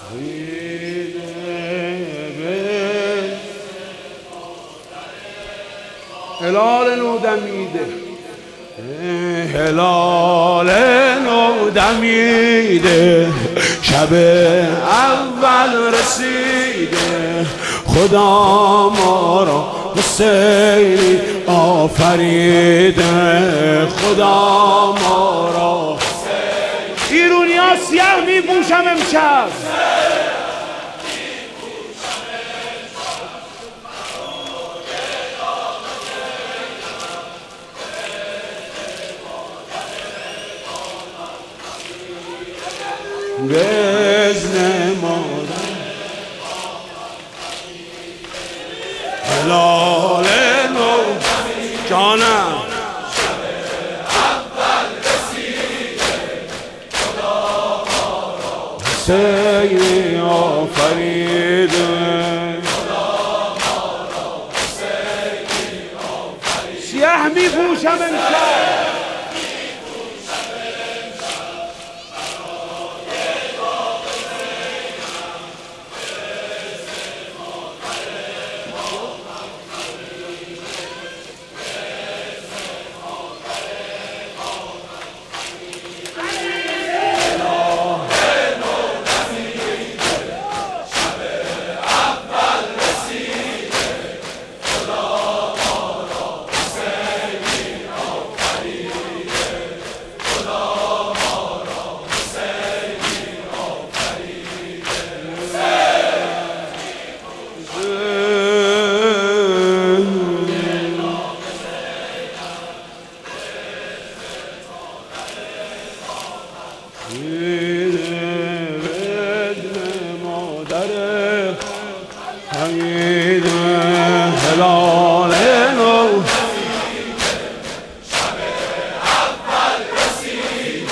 هلال نو دمیده، هلال نو دمیده، شب اول رسیده، خدا ما را حسینی آفریده، خدا ما را ایرونی ها سیاه می پوشم امشب، بزن مادر هلال نو جانم شب اول رسیده خدا ما را حسینی آفریده، خدا ما را حسینی آفریده، سیاه می پوشم امشب هلال نو شب اول رسیده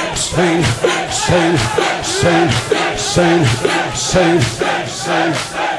سین